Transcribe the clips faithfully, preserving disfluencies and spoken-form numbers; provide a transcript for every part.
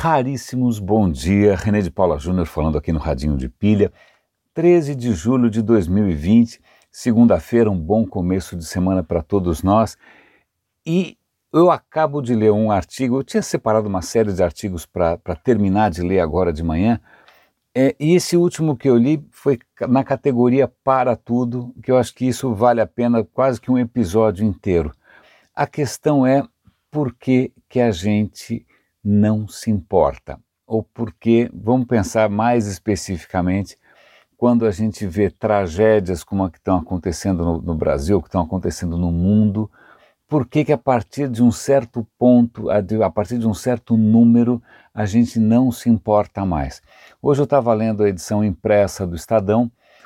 raríssimos bom dia, René de Paula Júnior falando aqui no Radinho de Pilha, treze de julho de dois mil e vinte, segunda-feira, um bom começo de semana para todos nós. E eu acabo de ler um artigo, eu tinha separado uma série de artigos para terminar de ler agora de manhã, é, e esse último que eu li foi na categoria Para Tudo, que eu acho que isso vale a pena quase que um episódio inteiro. A questão é por que que a gente não se importa, ou porque, vamos pensar mais especificamente, quando a gente vê tragédias como a que estão acontecendo no, no Brasil, que estão acontecendo no mundo, por que que a partir de um certo ponto, a, de, a partir de um certo número, a gente não se importa mais? Hoje eu estava lendo a edição impressa do Estadão,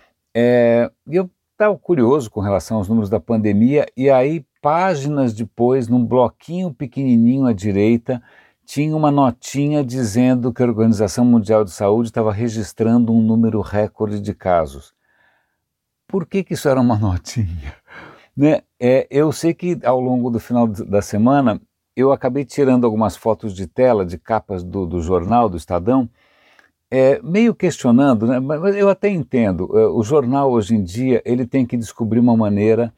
é, e eu estava curioso com relação aos números da pandemia, e aí, páginas depois, num bloquinho pequenininho à direita, tinha uma notinha dizendo que a Organização Mundial de Saúde estava registrando um número recorde de casos. Por que que isso era uma notinha? Né? É, eu sei que ao longo do final da semana eu acabei tirando algumas fotos de tela, de capas do, do jornal, do Estadão, é, meio questionando, né? Mas eu até entendo, o jornal hoje em dia ele tem que descobrir uma maneira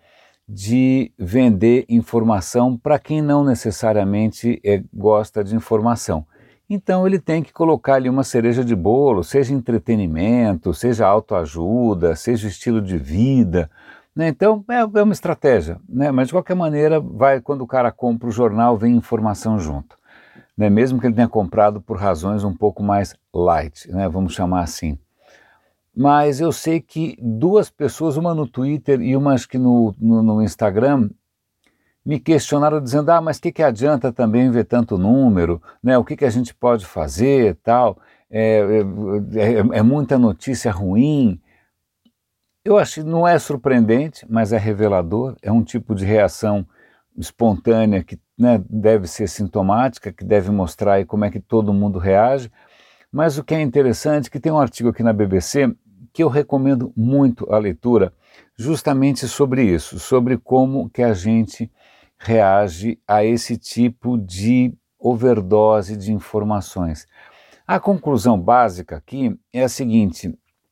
de vender informação para quem não necessariamente é, gosta de informação. Então ele tem que colocar ali uma cereja de bolo, seja entretenimento, seja autoajuda, seja estilo de vida, né? Então é, é uma estratégia, né? Mas de qualquer maneira, vai, quando o cara compra o jornal, vem informação junto, né? Mesmo que ele tenha comprado por razões um pouco mais light, né? Vamos chamar assim. Mas eu sei que duas pessoas, uma no Twitter e uma acho que no, no, no Instagram, me questionaram dizendo, ah, mas o que, que adianta também ver tanto número, né? O que, que a gente pode fazer e tal, é, é, é, é muita notícia ruim. Eu acho que não é surpreendente, mas é revelador, é um tipo de reação espontânea que, né, deve ser sintomática, que deve mostrar aí como é que todo mundo reage. Mas o que é interessante é que tem um artigo aqui na B B C que eu recomendo muito a leitura, justamente sobre isso, sobre como que a gente reage a esse tipo de overdose de informações. A conclusão básica aqui é a seguinte: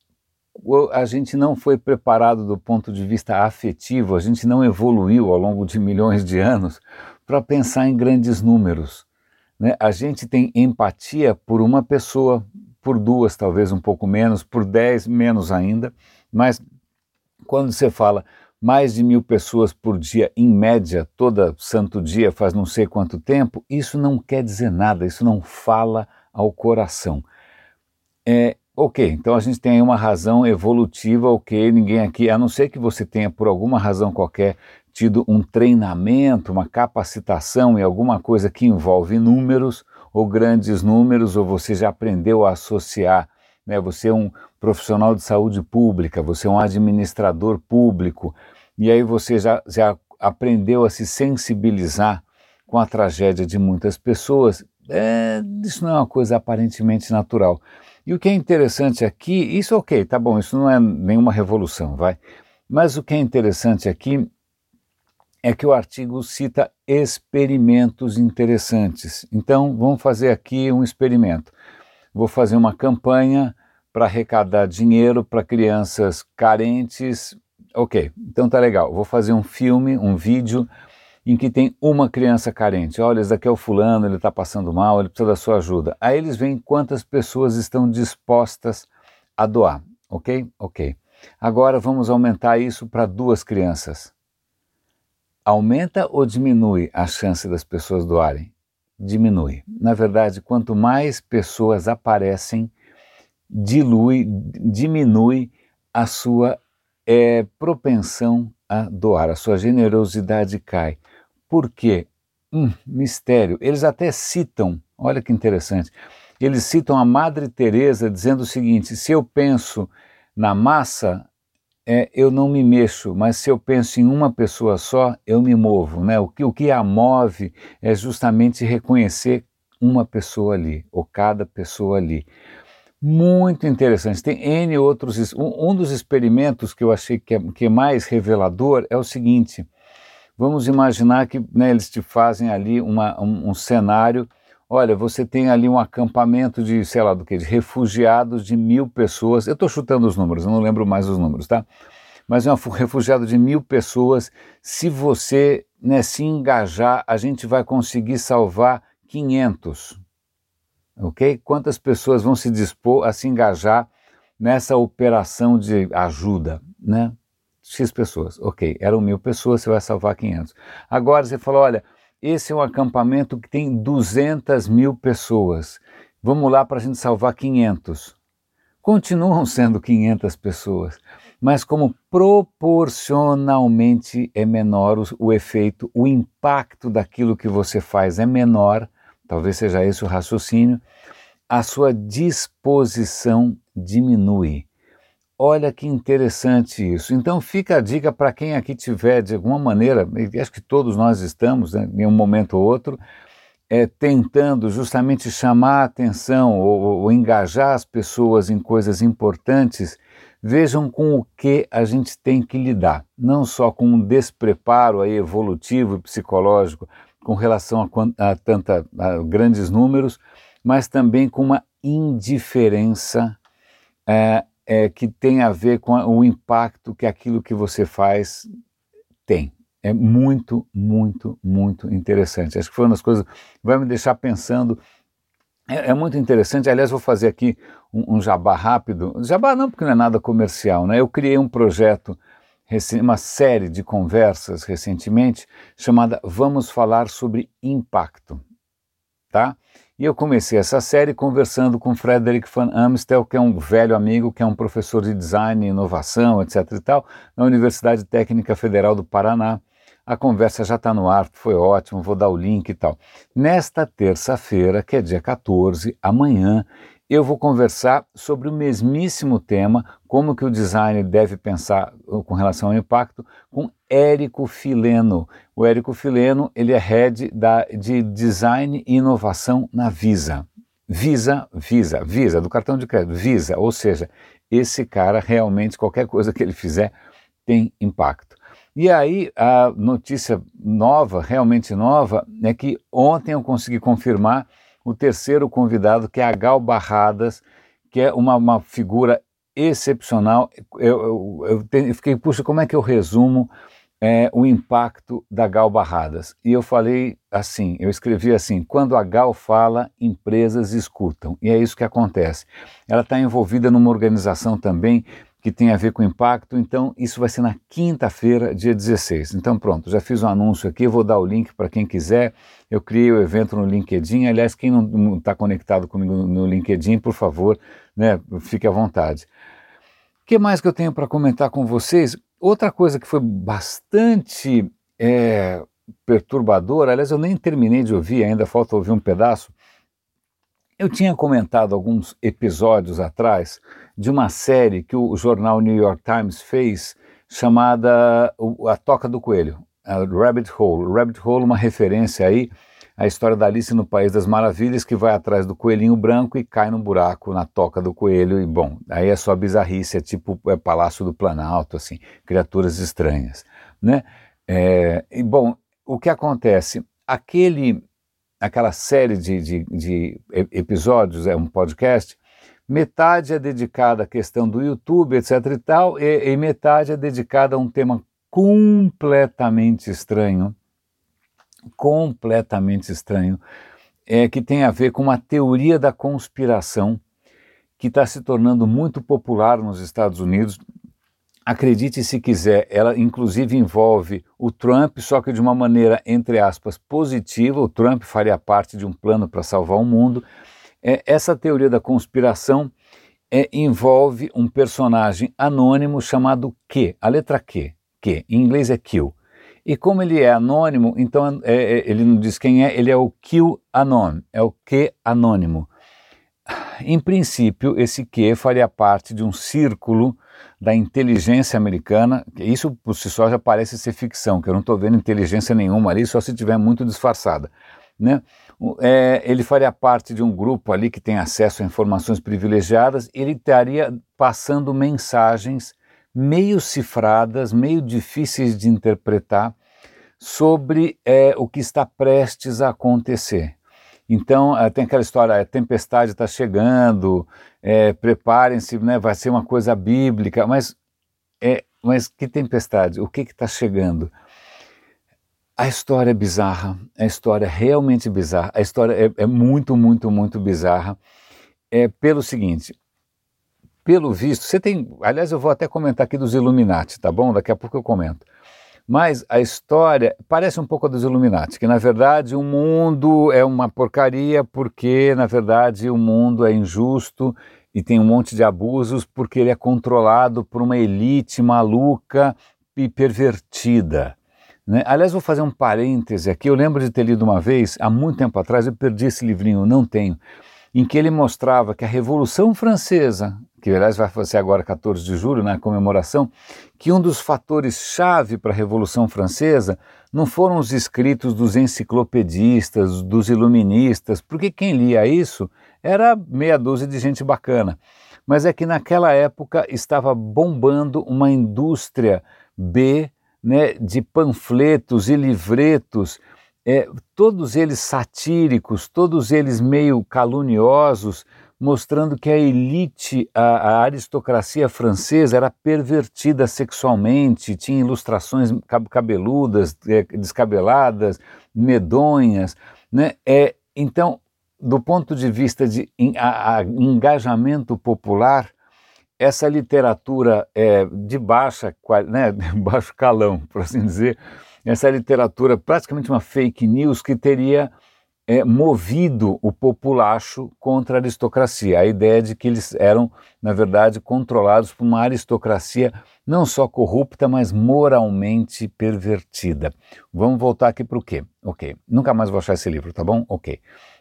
a gente não foi preparado do ponto de vista afetivo, a gente não evoluiu ao longo de milhões de anos para pensar em grandes números, né? A gente tem empatia por uma pessoa, por duas talvez um pouco menos, por dez menos ainda, mas quando você fala mais de mil pessoas por dia, em média, todo santo dia, faz não sei quanto tempo, isso não quer dizer nada, isso não fala ao coração. É, ok, então a gente tem aí uma razão evolutiva, ok, ninguém aqui, a não ser que você tenha por alguma razão qualquer tido um treinamento, uma capacitação em alguma coisa que envolve números, ou grandes números, ou você já aprendeu a associar, né? Você é um profissional de saúde pública, você é um administrador público, e aí você já, já aprendeu a se sensibilizar com a tragédia de muitas pessoas. É, isso não é uma coisa aparentemente natural. E o que é interessante aqui, isso ok, tá bom, isso não é nenhuma revolução, vai, mas o que é interessante aqui é que o artigo cita experimentos interessantes. Então, vamos fazer aqui um experimento. Vou fazer uma campanha para arrecadar dinheiro para crianças carentes. Ok, então tá legal. Vou fazer um filme, um vídeo, em que tem uma criança carente. Olha, esse daqui é o fulano, ele está passando mal, ele precisa da sua ajuda. Aí eles veem quantas pessoas estão dispostas a doar. Ok? Ok. Agora vamos aumentar isso para duas crianças. Aumenta ou diminui a chance das pessoas doarem? Diminui. Na verdade, quanto mais pessoas aparecem, dilui, diminui a sua é, propensão a doar, a sua generosidade cai. Por quê? Hum, mistério. Eles até citam, olha que interessante, eles citam a Madre Teresa dizendo o seguinte: se eu penso na massa, É, eu não me mexo, mas se eu penso em uma pessoa só, eu me movo, né? O que, o que a move é justamente reconhecer uma pessoa ali, ou cada pessoa ali. Muito interessante. Tem N outros. Um, um dos experimentos que eu achei que é, que é mais revelador é o seguinte: vamos imaginar que, né, eles te fazem ali uma, um, um cenário olha, você tem ali um acampamento de, sei lá, do que, de refugiados de mil pessoas, eu estou chutando os números, eu não lembro mais os números, tá? Mas é um refugiado de mil pessoas, se você, né, se engajar, a gente vai conseguir salvar quinhentos, ok? Quantas pessoas vão se dispor a se engajar nessa operação de ajuda, né? X pessoas, ok, eram mil pessoas, você vai salvar quinhentos. Agora você fala, olha, esse é um acampamento que tem duzentas mil pessoas, vamos lá para a gente salvar quinhentos. Continuam sendo quinhentas pessoas, mas como proporcionalmente é menor o, o efeito, o impacto daquilo que você faz é menor, talvez seja esse o raciocínio, a sua disposição diminui. Olha que interessante isso. Então fica a dica para quem aqui tiver, de alguma maneira, acho que todos nós estamos, né, em um momento ou outro, é, tentando justamente chamar a atenção ou, ou engajar as pessoas em coisas importantes. Vejam com o que a gente tem que lidar, não só com um despreparo aí evolutivo e psicológico com relação a, a, tanta, a grandes números, mas também com uma indiferença é, é, que tem a ver com a, o impacto que aquilo que você faz tem. É muito, muito, muito interessante. Acho que foi uma das coisas que vai me deixar pensando. É, é muito interessante. Aliás, vou fazer aqui um, um jabá rápido. Jabá não, porque não é nada comercial, né? Eu criei um projeto, uma série de conversas recentemente, chamada Vamos Falar sobre Impacto, tá? E eu comecei essa série conversando com Frederick Van Amstel, que é um velho amigo, que é um professor de design e inovação, etc e tal, na Universidade Técnica Federal do Paraná. A conversa já está no ar, foi ótimo, vou dar o link e tal. Nesta terça-feira, que é dia quatorze, amanhã, eu vou conversar sobre o mesmíssimo tema, como que o design deve pensar com relação ao impacto, com Érico Fileno. O Érico Fileno, ele é head da, de Design e Inovação na Visa. Visa, Visa, Visa, do cartão de crédito, Visa, ou seja, esse cara realmente, qualquer coisa que ele fizer, tem impacto. E aí, a notícia nova, realmente nova, é que ontem eu consegui confirmar o terceiro convidado, que é a Gal Barradas, que é uma, uma figura excepcional. Eu, eu, eu, te, eu fiquei, puxa, como é que eu resumo é, o impacto da Gal Barradas? E eu falei assim, eu escrevi assim, quando a Gal fala, empresas escutam. E é isso que acontece. Ela está envolvida numa organização também que tem a ver com impacto, então isso vai ser na quinta-feira, dia dezesseis. Então pronto, já fiz um anúncio aqui, vou dar o link para quem quiser. Eu criei o evento no LinkedIn, aliás, quem não está conectado comigo no LinkedIn, por favor, né, fique à vontade. O que mais que eu tenho para comentar com vocês? Outra coisa que foi bastante é, perturbadora, aliás, eu nem terminei de ouvir, ainda falta ouvir um pedaço. Eu tinha comentado alguns episódios atrás de uma série que o jornal New York Times fez chamada A Toca do Coelho, Rabbit Hole. Rabbit Hole, uma referência aí à história da Alice no País das Maravilhas, que vai atrás do coelhinho branco e cai no buraco na toca do coelho. E bom, aí é só bizarrice, é tipo é Palácio do Planalto, assim, criaturas estranhas, né? É, e bom, o que acontece? Aquele... aquela série de, de, de episódios, é um podcast, metade é dedicada à questão do YouTube, etc e tal, e, e metade é dedicada a um tema completamente estranho, completamente estranho, é, que tem a ver com uma teoria da conspiração que está se tornando muito popular nos Estados Unidos. Acredite se quiser, ela inclusive envolve o Trump, só que de uma maneira, entre aspas, positiva. O Trump faria parte de um plano para salvar o mundo. É, essa teoria da conspiração é, envolve um personagem anônimo chamado Q, a letra Q, Q, em inglês é Q. E como ele é anônimo, então é, é, ele não diz quem é, ele é o Q-anon, é o Q anônimo. Em princípio, esse Q faria parte de um círculo da inteligência americana. Isso por si só já parece ser ficção, que eu não estou vendo inteligência nenhuma ali, só se estiver muito disfarçada, né? É, ele faria parte de um grupo ali que tem acesso a informações privilegiadas, e ele estaria passando mensagens meio cifradas, meio difíceis de interpretar, sobre é, o que está prestes a acontecer. Então uh, tem aquela história, a tempestade está chegando, é, preparem-se, né, vai ser uma coisa bíblica, mas, é, mas que tempestade? O que está chegando? A história é bizarra, a história é realmente bizarra, a história é, é muito, muito, muito bizarra, é pelo seguinte, pelo visto, você tem, aliás eu vou até comentar aqui dos Illuminati, tá bom? Daqui a pouco eu comento. Mas a história parece um pouco a dos Illuminati, que na verdade o mundo é uma porcaria porque na verdade o mundo é injusto e tem um monte de abusos porque ele é controlado por uma elite maluca e pervertida. Né? Aliás, vou fazer um parêntese aqui, eu lembro de ter lido uma vez, há muito tempo atrás, eu perdi esse livrinho, não tenho, em que ele mostrava que a Revolução Francesa, que aliás vai ser agora quatorze de julho, na comemoração, que um dos fatores-chave para a Revolução Francesa não foram os escritos dos enciclopedistas, dos iluministas, porque quem lia isso era meia dúzia de gente bacana, mas é que naquela época estava bombando uma indústria B, né, de panfletos e livretos, é, todos eles satíricos, todos eles meio caluniosos, mostrando que a elite, a, a aristocracia francesa era pervertida sexualmente, tinha ilustrações cabeludas, é, descabeladas, medonhas, né? É, então, do ponto de vista de a, a engajamento popular, essa literatura é, de baixa, né, baixo calão, por assim dizer, essa literatura praticamente uma fake news que teria é, movido o populacho contra a aristocracia. A ideia de que eles eram, na verdade, controlados por uma aristocracia não só corrupta, mas moralmente pervertida. Vamos voltar aqui para o quê? Ok, nunca mais vou achar esse livro, tá bom? Ok.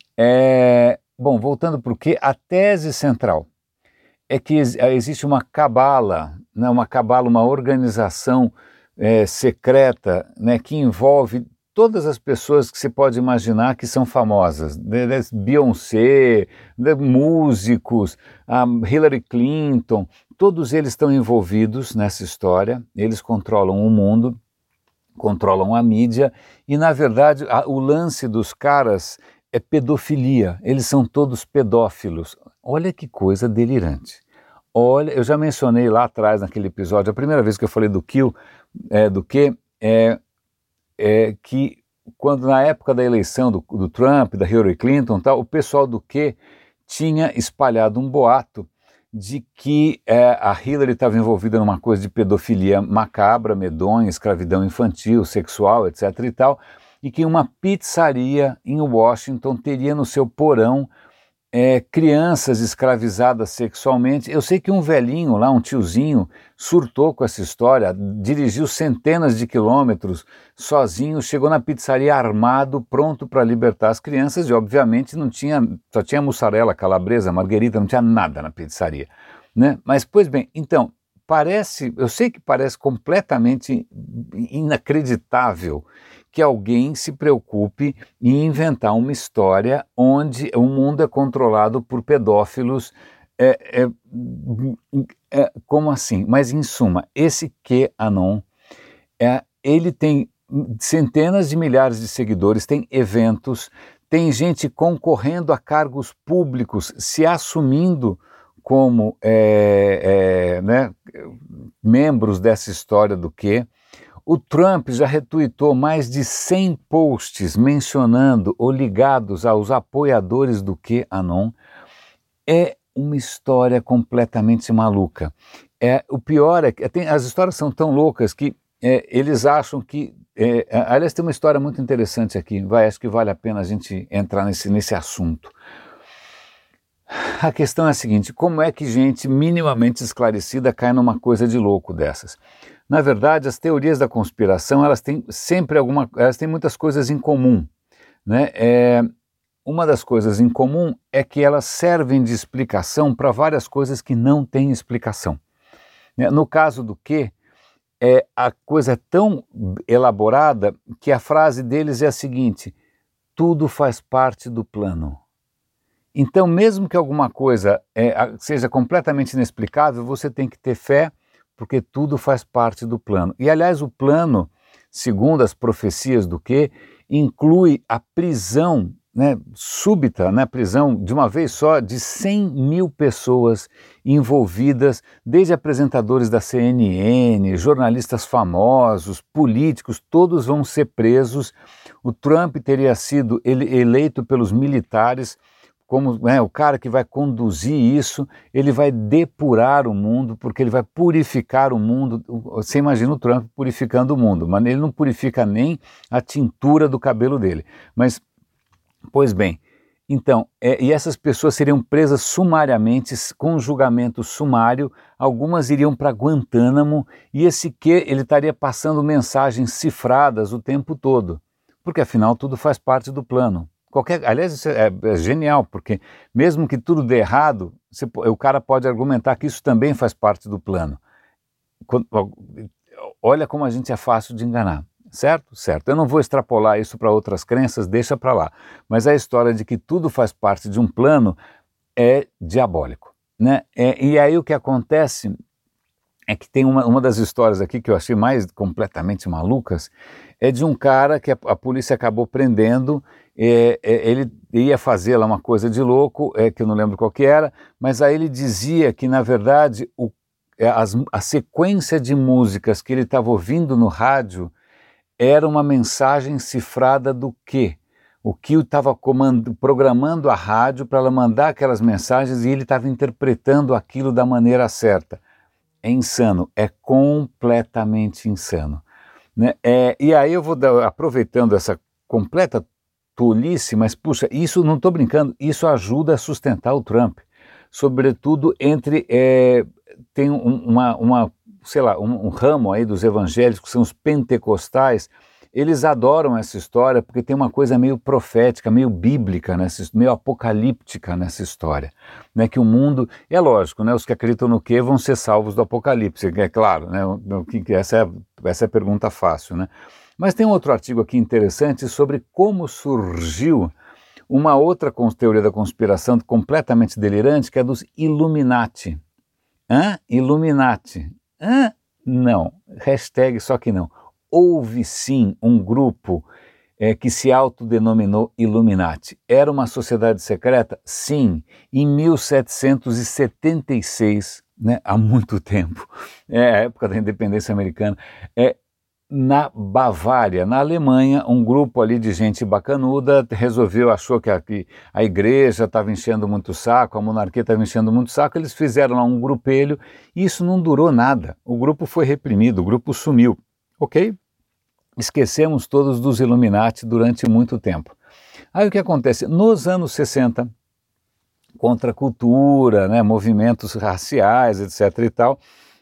É, bom, voltando para o quê? A tese central é que existe uma cabala, né, uma cabala, uma organização é, secreta, né, que envolve todas as pessoas que se pode imaginar que são famosas, né, Beyoncé, né, músicos, a Hillary Clinton, todos eles estão envolvidos nessa história, eles controlam o mundo, controlam a mídia e, na verdade, a, o lance dos caras é pedofilia, eles são todos pedófilos. Olha que coisa delirante. Olha, eu já mencionei lá atrás naquele episódio, a primeira vez que eu falei do Kill, é, do que, é, é que quando na época da eleição do, do Trump, da Hillary Clinton, tal, o pessoal do que tinha espalhado um boato de que é, a Hillary estava envolvida numa coisa de pedofilia macabra, medonha, escravidão infantil, sexual, etc e tal, e que uma pizzaria em Washington teria no seu porão é, crianças escravizadas sexualmente. Eu sei que um velhinho lá, um tiozinho, surtou com essa história, dirigiu centenas de quilômetros sozinho, chegou na pizzaria armado, pronto para libertar as crianças e obviamente não tinha, só tinha mussarela, calabresa, marguerita, não tinha nada na pizzaria, né? Mas, pois bem, então, parece, eu sei que parece completamente inacreditável que alguém se preocupe em inventar uma história onde o mundo é controlado por pedófilos. É, é, é, como assim? Mas, em suma, esse QAnon, é, ele tem centenas de milhares de seguidores, tem eventos, tem gente concorrendo a cargos públicos, se assumindo como é, é, né, membros dessa história do quê. O Trump já retuitou mais de cem posts mencionando ou ligados aos apoiadores do QAnon. É uma história completamente maluca. É, o pior é que tem, as histórias são tão loucas que é, eles acham que... É, aliás, tem uma história muito interessante aqui, vai, acho que vale a pena a gente entrar nesse, nesse assunto. A questão é a seguinte, como é que gente minimamente esclarecida cai numa coisa de louco dessas? Na verdade, as teorias da conspiração, elas têm sempre alguma, elas têm muitas coisas em comum, né? É, uma das coisas em comum é que elas servem de explicação para várias coisas que não têm explicação. No caso do que, é, a coisa é tão elaborada que a frase deles é a seguinte, tudo faz parte do plano. Então, mesmo que alguma coisa é, seja completamente inexplicável, você tem que ter fé, porque tudo faz parte do plano. E, aliás, o plano, segundo as profecias do que, inclui a prisão né, súbita na prisão, de uma vez só, de cem mil pessoas envolvidas, desde apresentadores da C N N, jornalistas famosos, políticos, todos vão ser presos. O Trump teria sido ele, eleito pelos militares como, né, o cara que vai conduzir isso, ele vai depurar o mundo, porque ele vai purificar o mundo. Você imagina o Trump purificando o mundo, mas ele não purifica nem a tintura do cabelo dele. Mas, pois bem, então, é, e essas pessoas seriam presas sumariamente, com julgamento sumário, algumas iriam para Guantánamo, e esse que ele estaria passando mensagens cifradas o tempo todo, porque afinal tudo faz parte do plano. Qualquer, aliás, isso é, é genial, porque mesmo que tudo dê errado, você, o cara pode argumentar que isso também faz parte do plano. Quando, olha como a gente é fácil de enganar, certo? Certo. Eu não vou extrapolar isso para outras crenças, deixa para lá. Mas a história de que tudo faz parte de um plano é diabólico, né? É, e aí o que acontece é que tem uma, uma das histórias aqui que eu achei mais completamente malucas, é de um cara que a, a polícia acabou prendendo. É, é, ele ia fazer lá uma coisa de louco, é, que eu não lembro qual que era, mas aí ele dizia que, na verdade, o, é, as, a sequência de músicas que ele estava ouvindo no rádio era uma mensagem cifrada do quê? O que estava programando a rádio para ela mandar aquelas mensagens e ele estava interpretando aquilo da maneira certa. É insano, é completamente insano, né? É, e aí eu vou dar, aproveitando essa completa tolice, mas puxa, isso não estou brincando, isso ajuda a sustentar o Trump, sobretudo entre, é, tem um, uma, uma, sei lá, um, um ramo aí dos evangélicos, que são os pentecostais. Eles adoram essa história porque tem uma coisa meio profética, meio bíblica, nessa, meio apocalíptica nessa história, né? Que o mundo, é lógico, né? Os que acreditam no quê vão ser salvos do apocalipse, é claro, né? Essa é, essa é a pergunta fácil, né? Mas tem um outro artigo aqui interessante sobre como surgiu uma outra teoria da conspiração completamente delirante, que é dos Illuminati. Hã? Illuminati. Hã? Não. Hashtag só que não. Houve sim um grupo é, que se autodenominou Illuminati. Era uma sociedade secreta? Sim. Em mil setecentos e setenta e seis, né, há muito tempo, é a época da independência americana, é, na Bavária, na Alemanha, um grupo ali de gente bacanuda resolveu, achou que a, que a igreja estava enchendo muito o saco, a monarquia estava enchendo muito o saco, eles fizeram lá um grupelho e isso não durou nada. O grupo foi reprimido, o grupo sumiu, ok? Esquecemos todos dos Illuminati durante muito tempo. Aí o que acontece? Nos anos sessenta, contra a cultura, né, movimentos raciais, etc e tal,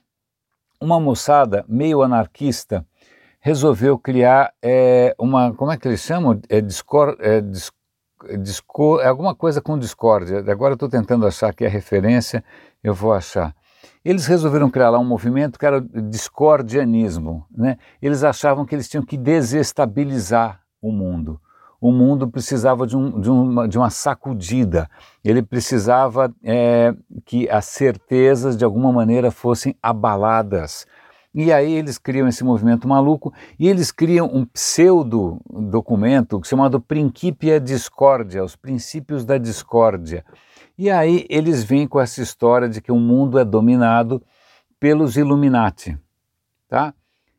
uma moçada meio anarquista resolveu criar é, uma, como é que eles chamam? É, discor, é, dis, discor, é alguma coisa com discórdia. Agora eu estou tentando achar aqui a referência, eu vou achar. Eles resolveram criar lá um movimento que era o discordianismo, né? Eles achavam que eles tinham que desestabilizar o mundo. O mundo precisava de, um, de, uma, de uma sacudida, ele precisava é, que as certezas de alguma maneira fossem abaladas. E aí eles criam esse movimento maluco e eles criam um pseudo-documento chamado Principia Discordia, os princípios da discórdia. E aí eles vêm com essa história de que o mundo é dominado pelos Illuminati, tá?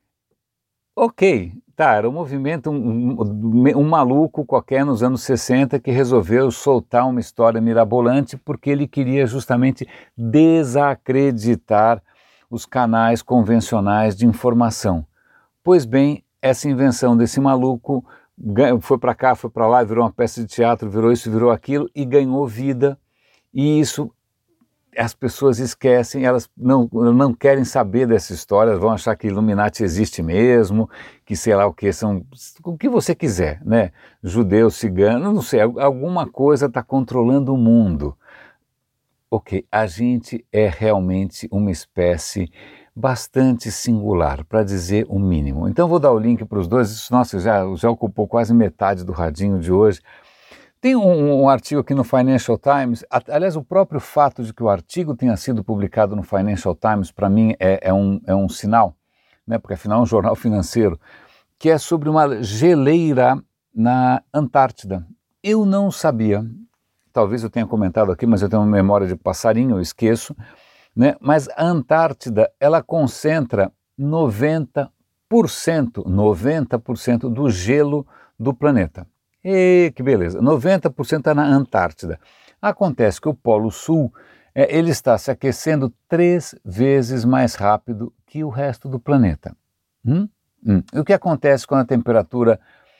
Ok, tá, era um movimento, um, um, um maluco qualquer nos anos sessenta que resolveu soltar uma história mirabolante porque ele queria justamente desacreditar os canais convencionais de informação. Pois bem, essa invenção desse maluco foi para cá, foi para lá, virou uma peça de teatro, virou isso, virou aquilo e ganhou vida. E isso as pessoas esquecem, elas não, não querem saber dessa história, elas vão achar que Illuminati existe mesmo, que sei lá o que, são o que você quiser, né? Judeus, ciganos, não sei, alguma coisa está controlando o mundo. Ok, a gente é realmente uma espécie bastante singular, para dizer o mínimo. Então vou dar o link para os dois, isso, nossa, já, já ocupou quase metade do radinho de hoje. Tem um, um artigo aqui no Financial Times, aliás, o próprio fato de que o artigo tenha sido publicado no Financial Times, para mim, é, é, um, é um sinal, né, porque afinal é um jornal financeiro, que é sobre uma geleira na Antártida. eu não sabia, talvez eu tenha comentado aqui, mas eu tenho uma memória de passarinho, eu esqueço, né? Mas a Antártida, ela concentra noventa por cento, noventa por cento do gelo do planeta. E que beleza, noventa por cento está na Antártida. Acontece que o Polo Sul, é, ele está se aquecendo três vezes mais rápido que o resto do planeta. Hum? Hum. E o que acontece quando a temperatura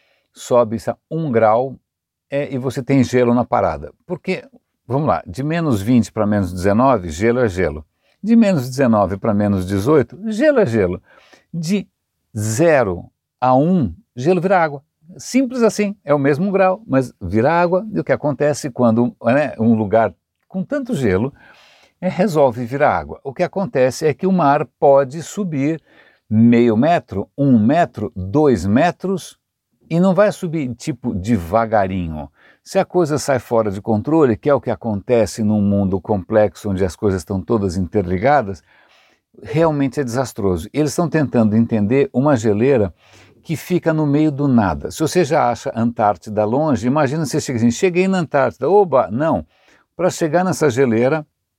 sobe a um grau é, e você tem gelo na parada? Porque, vamos lá, de menos vinte para menos dezenove, gelo é gelo. De menos dezenove para menos dezoito, gelo é gelo. De zero a um, gelo vira água. Simples assim, é o mesmo grau, mas vira água. E o que acontece quando, né, um lugar com tanto gelo é, resolve virar água? O que acontece é que o mar pode subir meio metro, um metro, dois metros, e não vai subir tipo devagarinho. Se a coisa sai fora de controle, que é o que acontece num mundo complexo onde as coisas estão todas interligadas, realmente é desastroso. Eles estão tentando entender uma geleira que fica no meio do nada. Se você já acha a Antártida longe, imagina você chega assim, cheguei na Antártida, oba, não. Para chegar nessa geleira,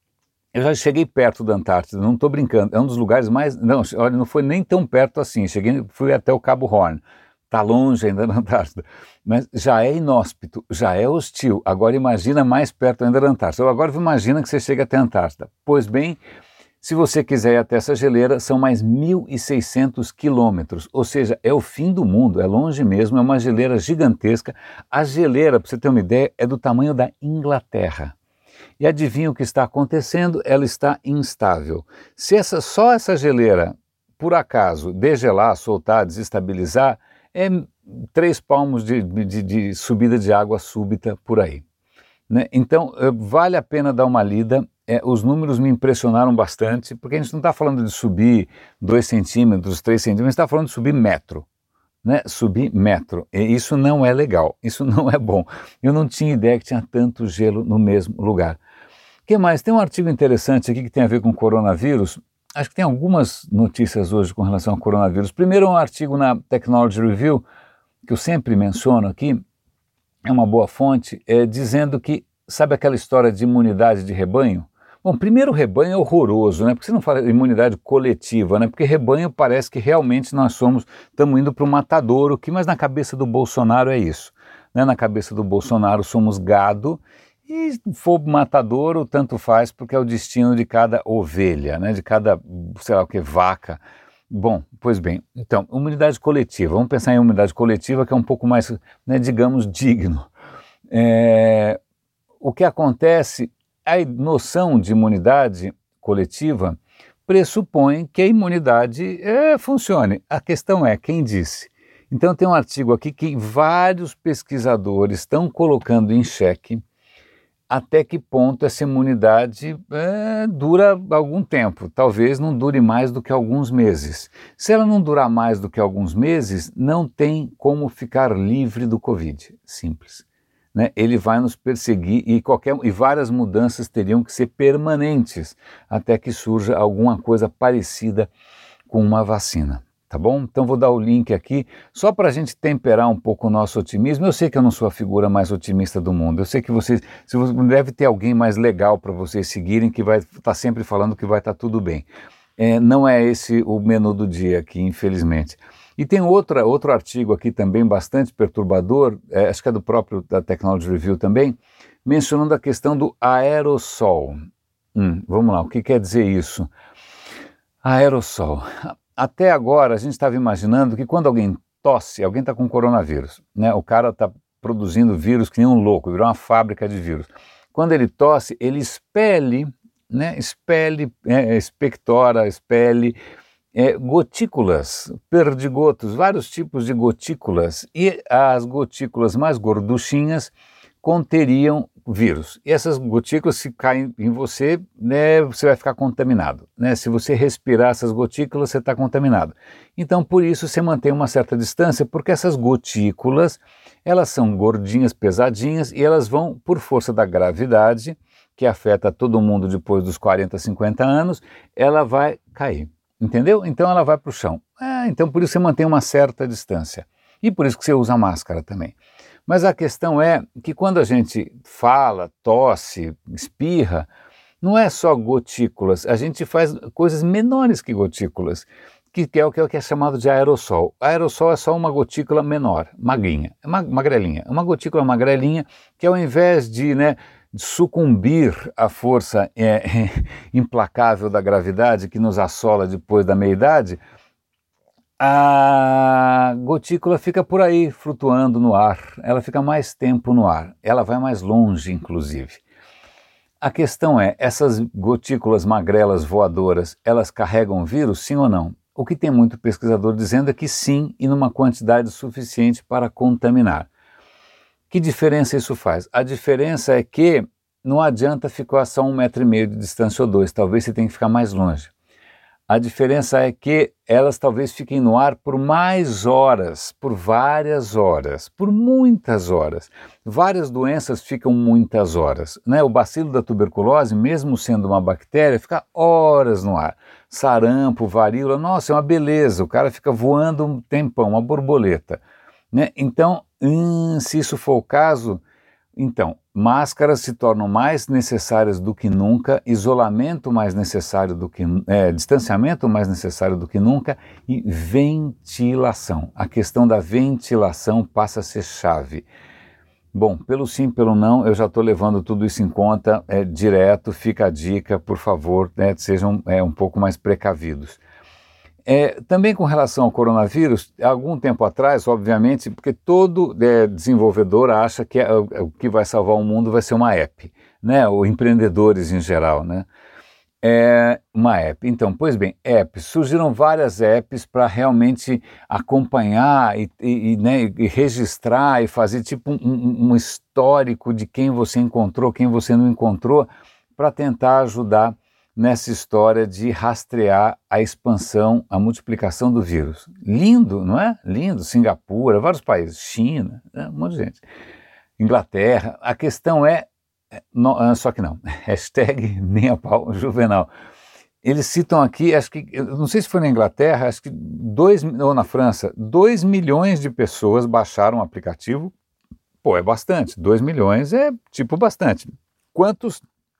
eu já cheguei perto da Antártida, não estou brincando, é um dos lugares mais, não, olha, não foi nem tão perto assim, cheguei, fui até o Cabo Horn. Está longe ainda da Antártida, mas já é inóspito, já é hostil. Agora imagina mais perto ainda da Antártida. Agora imagina que você chega até a Antártida. Pois bem, se você quiser ir até essa geleira, são mais mil e seiscentos quilômetros, ou seja, é o fim do mundo, é longe mesmo, é uma geleira gigantesca. A geleira, para você ter uma ideia, é do tamanho da Inglaterra. E adivinha o que está acontecendo? Ela está instável. Se essa, só essa geleira, por acaso, degelar, soltar, desestabilizar, é três palmos de, de, de subida de água súbita por aí. Né? Então, vale a pena dar uma lida. É, os números me impressionaram bastante, porque a gente não está falando de subir dois centímetros, três centímetros, está falando de subir metro. Né? Subir metro. E isso não é legal, isso não é bom. Eu não tinha ideia que tinha tanto gelo no mesmo lugar. O que mais? Tem um artigo interessante aqui que tem a ver com coronavírus. Acho que tem algumas notícias hoje com relação ao coronavírus. Primeiro, um artigo na Technology Review, que eu sempre menciono aqui, é uma boa fonte, é, dizendo que, sabe aquela história de imunidade de rebanho? Bom, primeiro, o rebanho é horroroso, né? Porque você não fala de imunidade coletiva, né? Porque rebanho parece que realmente nós somos, estamos indo para o matadouro, que, mas na cabeça do Bolsonaro é isso. Né? Na cabeça do Bolsonaro somos gado, e se for matadouro, tanto faz, porque é o destino de cada ovelha, né? De cada, sei lá o que, vaca. Bom, pois bem, então, imunidade coletiva. Vamos pensar em imunidade coletiva, que é um pouco mais, né, digamos, digno. É, o que acontece, a noção de imunidade coletiva pressupõe que a imunidade é, funcione. A questão é, quem disse? Então tem um artigo aqui que vários pesquisadores estão colocando em xeque até que ponto essa imunidade é, dura algum tempo. Talvez não dure mais do que alguns meses. Se ela não durar mais do que alguns meses, não tem como ficar livre do Covid. Simples. Né? Ele vai nos perseguir e, qualquer, e várias mudanças teriam que ser permanentes até que surja alguma coisa parecida com uma vacina. Tá bom? Então vou dar o link aqui, só para a gente temperar um pouco o nosso otimismo. Eu sei que eu não sou a figura mais otimista do mundo, eu sei que vocês, se você deve ter alguém mais legal para vocês seguirem, que vai estar tá sempre falando que vai estar tá tudo bem. É, não é esse o menu do dia aqui, infelizmente. E tem outra, outro artigo aqui também bastante perturbador, é, acho que é do próprio da Technology Review também, mencionando a questão do aerossol. Hum, vamos lá, o que quer dizer isso? Aerossol. Até agora a gente estava imaginando que quando alguém tosse, alguém está com coronavírus, né? O cara está produzindo vírus que nem um louco, virou uma fábrica de vírus. Quando ele tosse, ele expele, né? expele, é, expectora, expele é, gotículas, perdigotos, vários tipos de gotículas, e as gotículas mais gorduchinhas conteriam vírus. E essas gotículas, se caem em você, né, você vai ficar contaminado. Né? Se você respirar essas gotículas, você está contaminado. Então, por isso, você mantém uma certa distância, porque essas gotículas, elas são gordinhas, pesadinhas, e elas vão, por força da gravidade, que afeta todo mundo depois dos quarenta, cinquenta anos, ela vai cair. Entendeu? Então, ela vai para o chão. Ah, então, por isso, você mantém uma certa distância. E por isso que você usa máscara também. Mas a questão é que quando a gente fala, tosse, espirra, não é só gotículas, a gente faz coisas menores que gotículas, que, que, é o, que é o que é chamado de aerossol. Aerossol é só uma gotícula menor, magrinha, magrelinha, uma gotícula magrelinha que ao invés de, né, de sucumbir à força é, é, implacável da gravidade que nos assola depois da meia-idade, a gotícula fica por aí flutuando no ar, ela fica mais tempo no ar, ela vai mais longe inclusive. A questão é, essas gotículas magrelas voadoras, elas carregam vírus, sim ou não? O que tem muito pesquisador dizendo é que sim, e numa quantidade suficiente para contaminar. Que diferença isso faz? A diferença é que não adianta ficar só um metro e meio de distância ou dois, talvez você tenha que ficar mais longe. A diferença é que elas talvez fiquem no ar por mais horas, por várias horas, por muitas horas. Várias doenças ficam muitas horas, né? O bacilo da tuberculose, mesmo sendo uma bactéria, fica horas no ar. Sarampo, varíola, nossa, é uma beleza, o cara fica voando um tempão, uma borboleta, né? Então, hum, se isso for o caso, então, máscaras se tornam mais necessárias do que nunca, isolamento mais necessário do que, é, distanciamento mais necessário do que nunca e ventilação. A questão da ventilação passa a ser chave. Bom, pelo sim, pelo não, eu já estou levando tudo isso em conta, é, direto, fica a dica, por favor, né, sejam é, um pouco mais precavidos. É, também com relação ao coronavírus, algum tempo atrás, obviamente, porque todo é, desenvolvedor acha que é, o que vai salvar o mundo vai ser uma app, né? Ou empreendedores em geral, né? É uma app. Então, pois bem, apps. Surgiram várias apps para realmente acompanhar e, e, né, e registrar e fazer tipo um, um histórico de quem você encontrou, quem você não encontrou, para tentar ajudar nessa história de rastrear a expansão, a multiplicação do vírus. Lindo, não é? Lindo. Singapura, vários países, China, né? Um monte de gente. Inglaterra. A questão é, no, só que não, hashtag nem a pau Juvenal. Eles citam aqui, acho que, não sei se foi na Inglaterra, acho que dois, ou na França, dois milhões de pessoas baixaram o aplicativo. Pô, é bastante, dois milhões é tipo bastante. Quantos,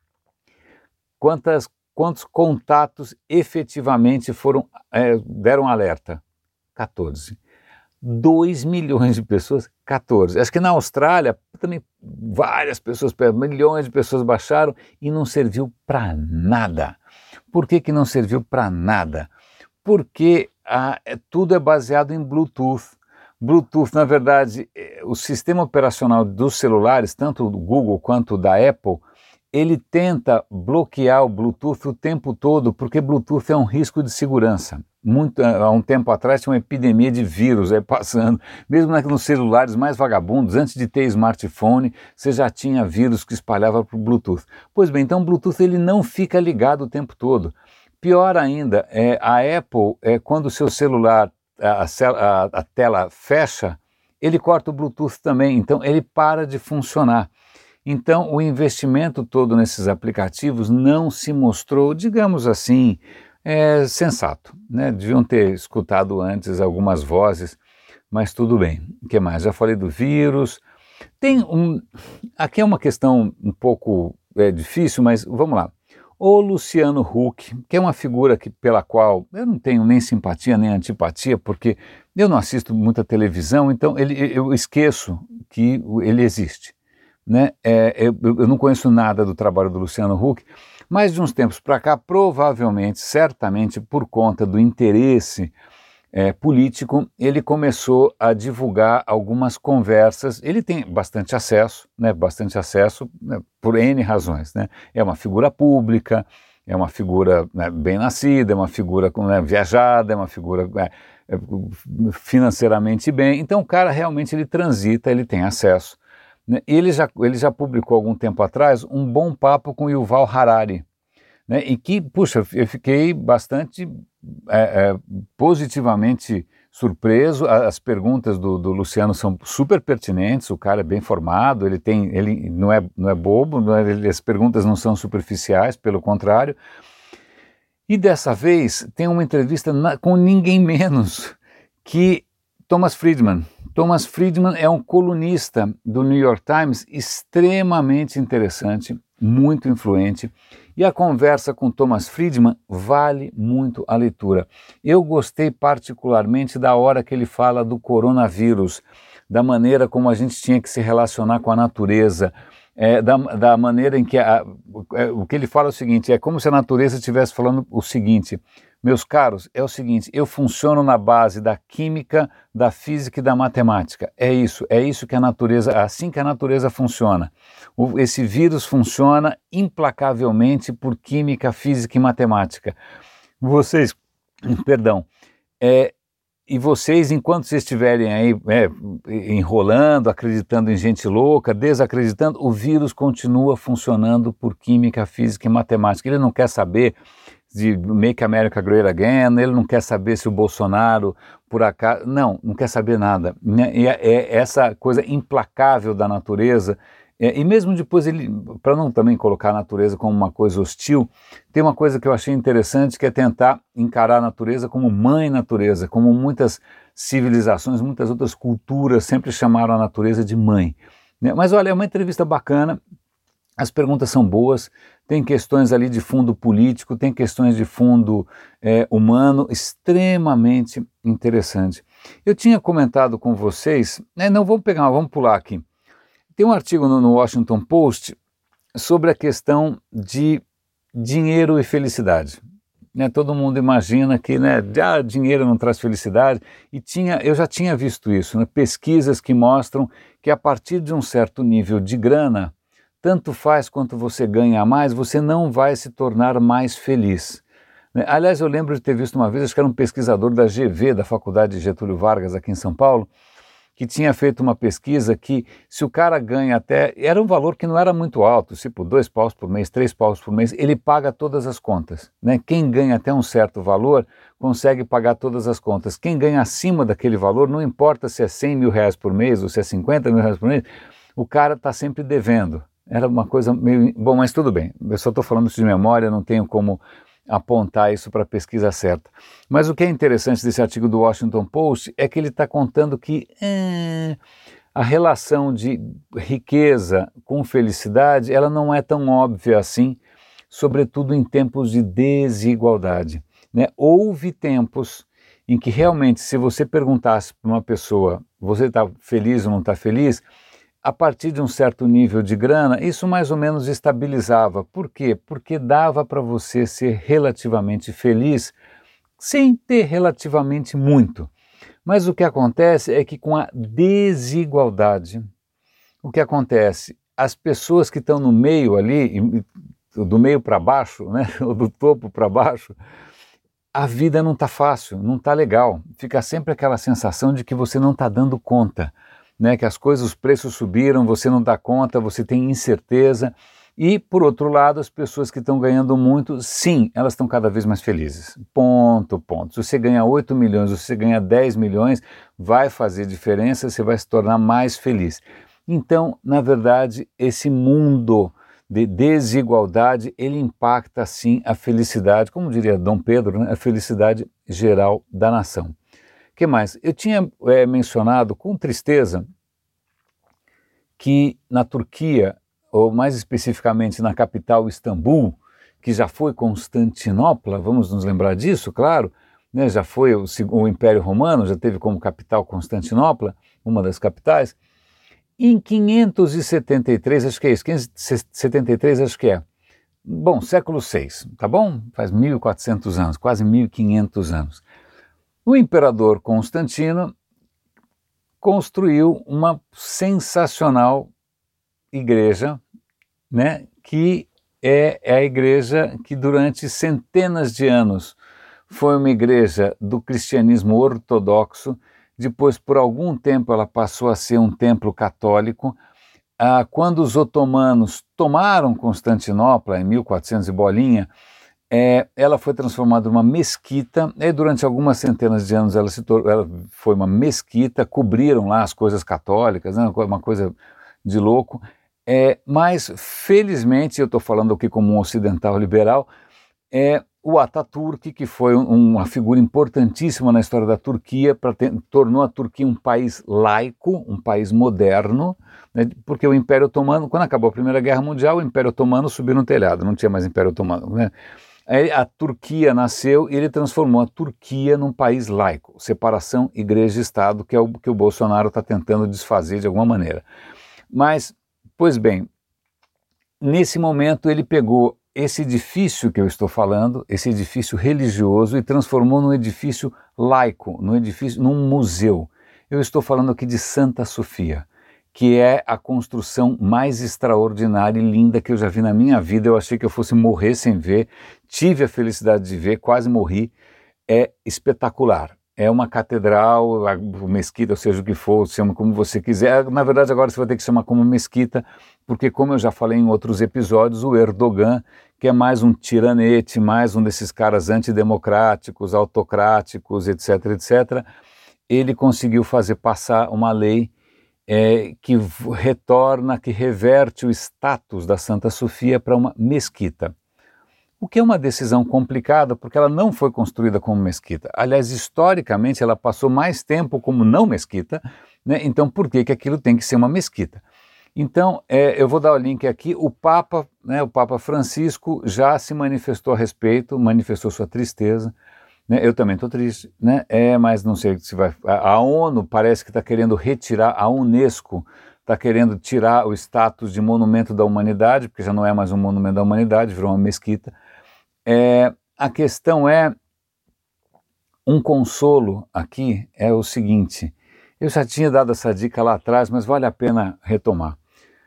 quantas Quantos contatos efetivamente foram, é, deram alerta? quatorze. dois milhões de pessoas, quatorze. Acho que na Austrália também várias pessoas, milhões de pessoas baixaram e não serviu para nada. Por que que não serviu para nada? Porque ah, tudo é baseado em Bluetooth. Bluetooth, na verdade, o sistema operacional dos celulares, tanto do Google quanto da Apple, ele tenta bloquear o Bluetooth o tempo todo, porque Bluetooth é um risco de segurança. Muito, há um tempo atrás tinha uma epidemia de vírus aí passando, mesmo nos celulares mais vagabundos, antes de ter smartphone, você já tinha vírus que espalhava para o Bluetooth. Pois bem, então o Bluetooth ele não fica ligado o tempo todo. Pior ainda, é, a Apple, é, quando o seu celular, a, a, a tela fecha, ele corta o Bluetooth também, então ele para de funcionar. Então, o investimento todo nesses aplicativos não se mostrou, digamos assim, é, sensato, né? Deviam ter escutado antes algumas vozes, mas tudo bem. O que mais? Já falei do vírus. Tem um... Aqui é uma questão um pouco é, difícil, mas vamos lá. O Luciano Huck, que é uma figura que, pela qual eu não tenho nem simpatia nem antipatia, porque eu não assisto muita televisão, então ele, eu esqueço que ele existe. Né? É, eu, eu não conheço nada do trabalho do Luciano Huck, mas de uns tempos para cá, provavelmente, certamente por conta do interesse é, político, ele começou a divulgar algumas conversas. Ele tem bastante acesso, né, bastante acesso né, por N razões. Né? É uma figura pública, é uma figura né, bem nascida, é uma figura né, viajada, é uma figura é, financeiramente bem. Então o cara realmente ele transita, ele tem acesso. Ele já, ele já publicou algum tempo atrás um bom papo com Yuval Harari, né, e que, puxa, eu fiquei bastante é, é, positivamente surpreso. As perguntas do, do Luciano são super pertinentes, o cara é bem formado, ele, tem, ele não, é, não é bobo, não é, ele, as perguntas não são superficiais, pelo contrário. E dessa vez tem uma entrevista na, com ninguém menos que Thomas Friedman. Thomas Friedman é um colunista do New York Times extremamente interessante, muito influente, e a conversa com Thomas Friedman vale muito a leitura. Eu gostei particularmente da hora que ele fala do coronavírus, da maneira como a gente tinha que se relacionar com a natureza, é, da, da maneira em que a, é, o que ele fala é o seguinte, é como se a natureza estivesse falando o seguinte: meus caros, é o seguinte, eu funciono na base da química, da física e da matemática. É isso, é isso que a natureza, é assim que a natureza funciona. O, esse vírus funciona implacavelmente por química, física e matemática. Vocês, perdão, é, e vocês, enquanto vocês estiverem aí é, enrolando, acreditando em gente louca, desacreditando, o vírus continua funcionando por química, física e matemática. Ele não quer saber de Make America Great Again, ele não quer saber se o Bolsonaro, por acaso, não, não quer saber nada. E é, é essa coisa implacável da natureza, é, e mesmo depois ele, para não também colocar a natureza como uma coisa hostil, tem uma coisa que eu achei interessante, que é tentar encarar a natureza como mãe natureza, como muitas civilizações, muitas outras culturas sempre chamaram a natureza de mãe. Né? Mas olha, é uma entrevista bacana, as perguntas são boas, tem questões ali de fundo político, tem questões de fundo é, humano, extremamente interessante. Eu tinha comentado com vocês, né, não vamos pegar, vamos pular aqui. Tem um artigo no, no Washington Post sobre a questão de dinheiro e felicidade. Né, todo mundo imagina que né, ah, dinheiro não traz felicidade, e tinha, eu já tinha visto isso, né, pesquisas que mostram que a partir de um certo nível de grana, tanto faz quanto você ganha a mais, você não vai se tornar mais feliz. Né? Aliás, eu lembro de ter visto uma vez, acho que era um pesquisador da G V, da Faculdade Getúlio Vargas, aqui em São Paulo, que tinha feito uma pesquisa que se o cara ganha até, era um valor que não era muito alto, tipo dois paus por mês, três paus por mês, ele paga todas as contas. Né? Quem ganha até um certo valor consegue pagar todas as contas. Quem ganha acima daquele valor, não importa se é cem mil reais por mês ou se é cinquenta mil reais por mês, o cara está sempre devendo. Era uma coisa meio... Bom, mas tudo bem, eu só estou falando isso de memória, não tenho como apontar isso para a pesquisa certa. Mas o que é interessante desse artigo do Washington Post é que ele está contando que é, a relação de riqueza com felicidade, ela não é tão óbvia assim, sobretudo em tempos de desigualdade. Né? Houve tempos em que realmente, se você perguntasse para uma pessoa, você está feliz ou não está feliz, a partir de um certo nível de grana, isso mais ou menos estabilizava. Por quê? Porque dava para você ser relativamente feliz sem ter relativamente muito. Mas o que acontece é que com a desigualdade, o que acontece? As pessoas que estão no meio ali, do meio para baixo, né, ou do topo para baixo, a vida não está fácil, não está legal. Fica sempre aquela sensação de que você não está dando conta. Né, que as coisas, os preços subiram, você não dá conta, você tem incerteza. E, por outro lado, as pessoas que estão ganhando muito, sim, elas estão cada vez mais felizes. Ponto, ponto. Se você ganha oito milhões, se você ganha dez milhões, vai fazer diferença, você vai se tornar mais feliz. Então, na verdade, esse mundo de desigualdade, ele impacta, sim, a felicidade, como diria Dom Pedro, né, a felicidade geral da nação. O que mais? Eu tinha é, mencionado com tristeza que na Turquia, ou mais especificamente na capital Istambul, que já foi Constantinopla, vamos nos lembrar disso, claro, né, já foi o, o Império Romano, já teve como capital Constantinopla, uma das capitais. Em quinhentos e setenta e três, acho que é isso, quinhentos e setenta e três acho que é, bom, século seis, tá bom? Faz mil e quatrocentos anos, quase mil e quinhentos anos. O imperador Constantino construiu uma sensacional igreja, né, que é, é a igreja que durante centenas de anos foi uma igreja do cristianismo ortodoxo, depois por algum tempo ela passou a ser um templo católico. Ah, quando os otomanos tomaram Constantinopla, em mil e quatrocentos e bolinha, É, ela foi transformada numa mesquita, e durante algumas centenas de anos ela, se ela foi uma mesquita, cobriram lá as coisas católicas, né, uma coisa de louco, é, mas felizmente, eu estou falando aqui como um ocidental liberal, é, o Atatürk, que foi um, uma figura importantíssima na história da Turquia, pra ter, tornou a Turquia um país laico, um país moderno, né, porque o Império Otomano, quando acabou a Primeira Guerra Mundial, o Império Otomano subiu no telhado, não tinha mais Império Otomano, né? Aí a Turquia nasceu e ele transformou a Turquia num país laico, separação igreja e Estado, que é o que o Bolsonaro está tentando desfazer de alguma maneira. Mas, pois bem, nesse momento ele pegou esse edifício que eu estou falando, esse edifício religioso, e transformou num edifício laico, num edifício, num museu. Eu estou falando aqui de Santa Sofia, que é a construção mais extraordinária e linda que eu já vi na minha vida. Eu achei que eu fosse morrer sem ver, tive a felicidade de ver, quase morri. É espetacular. É uma catedral, a mesquita, ou seja o que for, chama como você quiser. Na verdade, agora você vai ter que chamar como mesquita, porque, como eu já falei em outros episódios, o Erdogan, que é mais um tiranete, mais um desses caras antidemocráticos, autocráticos, etc, etcétera, ele conseguiu fazer passar uma lei é, que retorna, que reverte o status da Santa Sofia para uma mesquita. O que é uma decisão complicada, porque ela não foi construída como mesquita. Aliás, historicamente, ela passou mais tempo como não mesquita, né? Então por que que aquilo tem que ser uma mesquita? Então, é, eu vou dar o link aqui. O Papa, né, o Papa Francisco já se manifestou a respeito, manifestou sua tristeza, né? Eu também estou triste, né? É, mas não sei se vai... A, a ONU parece que está querendo retirar, a Unesco está querendo tirar o status de monumento da humanidade, porque já não é mais um monumento da humanidade, virou uma mesquita. É, a questão é, um consolo aqui é o seguinte, eu já tinha dado essa dica lá atrás, mas vale a pena retomar.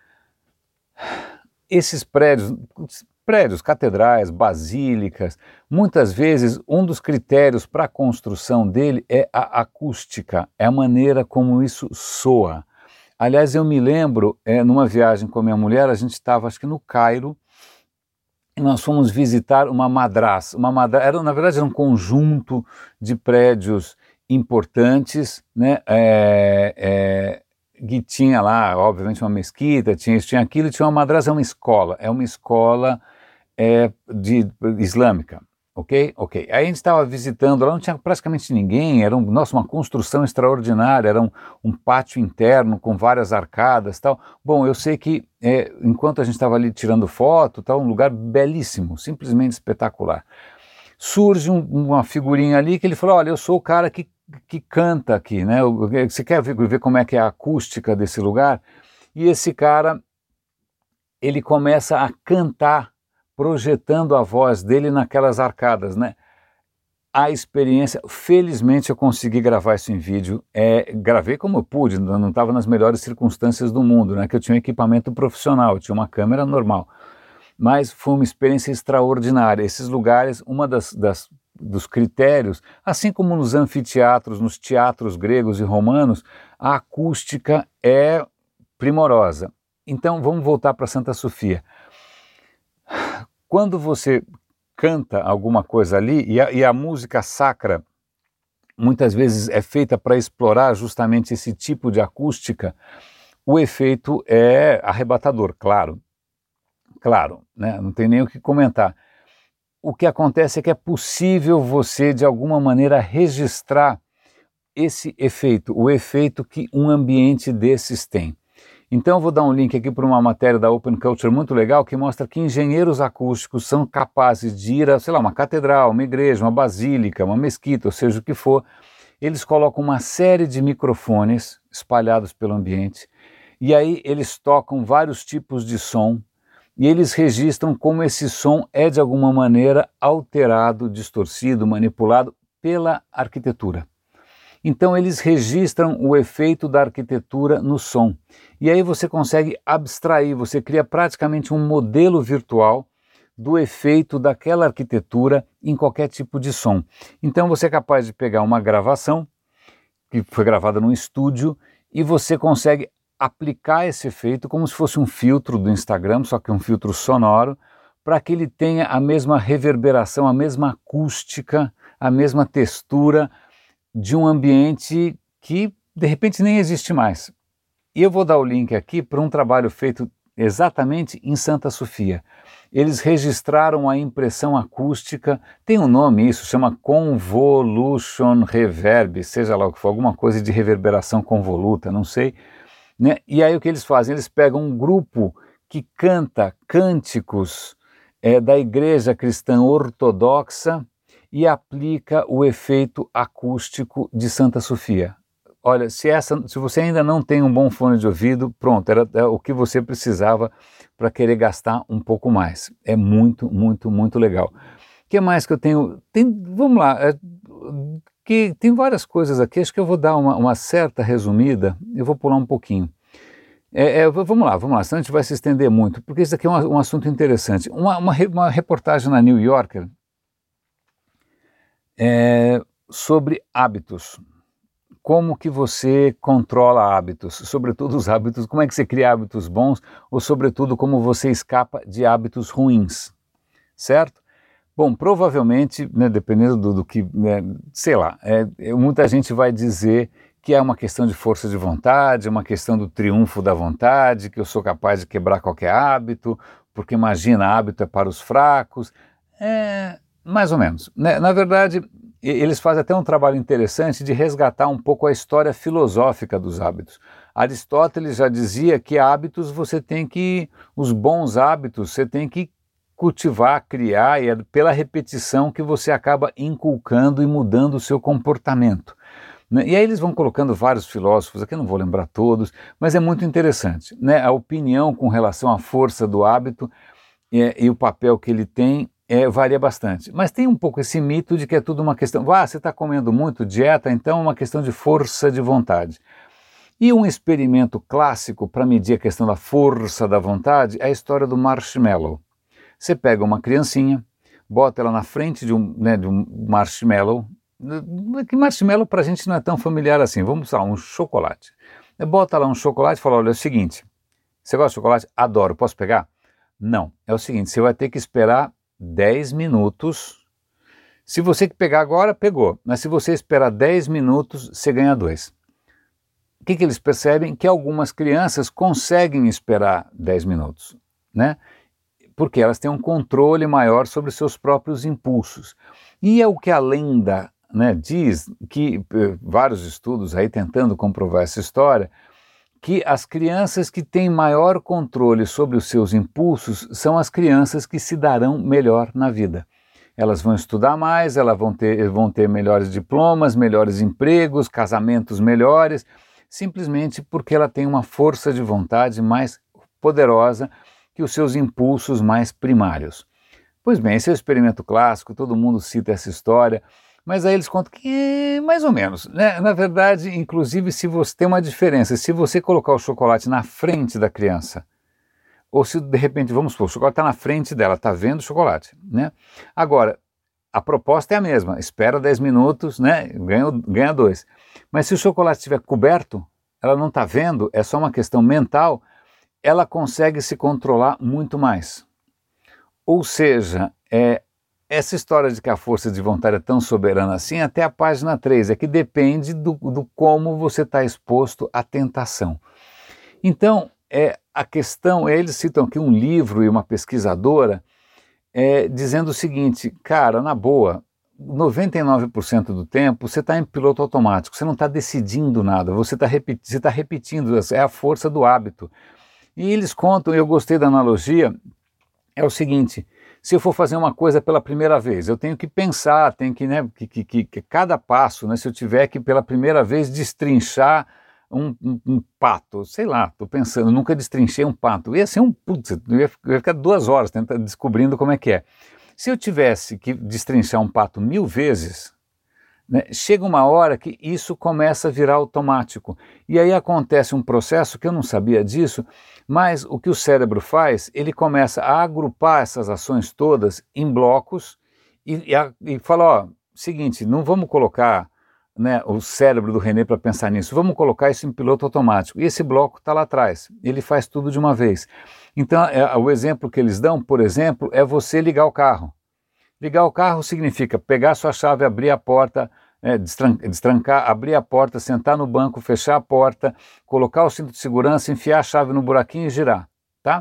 Esses prédios, prédios, catedrais, basílicas, muitas vezes um dos critérios para a construção dele é a acústica, é a maneira como isso soa. Aliás, eu me lembro, é, numa viagem com a minha mulher, a gente estava acho que no Cairo, e nós fomos visitar uma madraça. Uma madraça era, na verdade, era um conjunto de prédios importantes, né, é, é, que tinha lá, obviamente, uma mesquita, tinha isso, tinha aquilo, e tinha uma madraça, é uma escola, é uma escola é, de, islâmica, ok? Ok. Aí a gente estava visitando lá, não tinha praticamente ninguém, era um, nossa, uma construção extraordinária, era um, um pátio interno com várias arcadas e tal. Bom, eu sei que é, enquanto a gente estava ali tirando foto, tá, um lugar belíssimo, simplesmente espetacular. Surge um, uma figurinha ali que ele falou, olha, eu sou o cara que, que canta aqui, né? Você quer ver, ver como é que é a acústica desse lugar? E esse cara, ele começa a cantar, projetando a voz dele naquelas arcadas, né? A experiência, felizmente eu consegui gravar isso em vídeo, é, gravei como eu pude, não estava nas melhores circunstâncias do mundo, né? Que eu tinha um equipamento profissional, eu tinha uma câmera normal, mas foi uma experiência extraordinária. Esses lugares, uma das, das dos critérios, assim como nos anfiteatros, nos teatros gregos e romanos, a acústica é primorosa. Então vamos voltar para Santa Sofia. Quando você canta alguma coisa ali, e a, e a música sacra muitas vezes é feita para explorar justamente esse tipo de acústica, o efeito é arrebatador, claro, claro, né? Não tem nem o que comentar. O que acontece é que é possível você, de alguma maneira, registrar esse efeito, o efeito que um ambiente desses tem. Então eu vou dar um link aqui para uma matéria da Open Culture muito legal que mostra que engenheiros acústicos são capazes de ir a, sei lá, uma catedral, uma igreja, uma basílica, uma mesquita, ou seja o que for. Eles colocam uma série de microfones espalhados pelo ambiente e aí eles tocam vários tipos de som e eles registram como esse som é de alguma maneira alterado, distorcido, manipulado pela arquitetura. Então eles registram o efeito da arquitetura no som. E aí você consegue abstrair, você cria praticamente um modelo virtual do efeito daquela arquitetura em qualquer tipo de som. Então você é capaz de pegar uma gravação, que foi gravada num estúdio, e você consegue aplicar esse efeito como se fosse um filtro do Instagram, só que um filtro sonoro, para que ele tenha a mesma reverberação, a mesma acústica, a mesma textura, de um ambiente que de repente nem existe mais. E eu vou dar o link aqui para um trabalho feito exatamente em Santa Sofia. eles registraram a impressão acústica, tem um nome isso, chama convolution reverb, seja lá o que for, alguma coisa de reverberação convoluta, não sei, né? E aí o que eles fazem? Eles pegam um grupo que canta cânticos é, da igreja cristã ortodoxa e aplica o efeito acústico de Santa Sofia. Olha, se, essa, se você ainda não tem um bom fone de ouvido, pronto, era, era o que você precisava para querer gastar um pouco mais. É muito, muito, muito legal. O que mais que eu tenho? Tem, vamos lá, é, que tem várias coisas aqui, acho que eu vou dar uma, uma certa resumida, eu vou pular um pouquinho. É, é, vamos lá, vamos lá, senão a gente vai se estender muito, porque isso aqui é um, um assunto interessante. Uma, uma, uma reportagem na New Yorker é, sobre hábitos. Como que você controla hábitos, sobretudo os hábitos, como é que você cria hábitos bons, ou sobretudo como você escapa de hábitos ruins, certo? Bom, provavelmente, né, dependendo do, do que, né, sei lá, é, muita gente vai dizer que é uma questão de força de vontade, uma questão do triunfo da vontade, que eu sou capaz de quebrar qualquer hábito, porque imagina, hábito é para os fracos, é, mais ou menos, né? Na verdade, eles fazem até um trabalho interessante de resgatar um pouco a história filosófica dos hábitos. Aristóteles já dizia que hábitos você tem que, os bons hábitos você tem que cultivar, criar, e é pela repetição que você acaba inculcando e mudando o seu comportamento. Né? E aí eles vão colocando vários filósofos, aqui eu não vou lembrar todos, mas é muito interessante, né? A opinião com relação à força do hábito é, e o papel que ele tem É, varia bastante, mas tem um pouco esse mito de que é tudo uma questão, ah, você está comendo muito, dieta, então é uma questão de força de vontade. E um experimento clássico para medir a questão da força da vontade é a história do marshmallow. Você pega uma criancinha, bota ela na frente de um, né, de um marshmallow, que marshmallow para a gente não é tão familiar assim, vamos lá, um chocolate. Bota lá um chocolate e fala, olha, é o seguinte, você gosta de chocolate? Adoro, posso pegar? Não, é o seguinte, você vai ter que esperar dez minutos, se você que pegar agora, pegou, mas se você esperar dez minutos, você ganha dois. O que, que eles percebem? Que algumas crianças conseguem esperar dez minutos, né? Porque elas têm um controle maior sobre seus próprios impulsos. E é o que a lenda, né, diz, que eh, vários estudos aí tentando comprovar essa história, que as crianças que têm maior controle sobre os seus impulsos são as crianças que se darão melhor na vida. Elas vão estudar mais, elas vão ter, vão ter melhores diplomas, melhores empregos, casamentos melhores, simplesmente porque ela tem uma força de vontade mais poderosa que os seus impulsos mais primários. Pois bem, esse é o experimento clássico, todo mundo cita essa história, mas aí eles contam que é mais ou menos, né? Na verdade, inclusive, se você tem uma diferença, se você colocar o chocolate na frente da criança, ou se de repente, vamos supor, o chocolate está na frente dela, está vendo o chocolate, né? Agora, a proposta é a mesma, espera dez minutos, né? Ganha, ganha dois. Mas se o chocolate estiver coberto, ela não está vendo, é só uma questão mental, ela consegue se controlar muito mais. Ou seja, é, essa história de que a força de vontade é tão soberana assim, até a página três, é que depende do, do como você está exposto à tentação. Então, é, a questão, eles citam aqui um livro e uma pesquisadora é, dizendo o seguinte, cara, na boa, noventa e nove por cento do tempo você está em piloto automático, você não está decidindo nada, você está repeti- você tá repetindo, é a força do hábito. E eles contam, eu gostei da analogia, é o seguinte, se eu for fazer uma coisa pela primeira vez, eu tenho que pensar, tenho que, né, que, que, que, que cada passo, né, se eu tiver que pela primeira vez destrinchar um, um, um pato, sei lá, estou pensando, nunca destrinchei um pato, ia ser um, putz, eu ia, eu ia ficar duas horas tentando, descobrindo como é que é. Se eu tivesse que destrinchar um pato mil vezes, né, chega uma hora que isso começa a virar automático. E aí acontece um processo que eu não sabia disso, mas o que o cérebro faz, ele começa a agrupar essas ações todas em blocos e, e, e fala, ó, seguinte, não vamos colocar, né, o cérebro do René para pensar nisso, vamos colocar isso em piloto automático. E esse bloco está lá atrás, ele faz tudo de uma vez. Então, é, o exemplo que eles dão, por exemplo, é você ligar o carro. Ligar o carro significa pegar sua chave, abrir a porta, é, destrancar, destrancar, abrir a porta, sentar no banco, fechar a porta, colocar o cinto de segurança, enfiar a chave no buraquinho e girar, tá?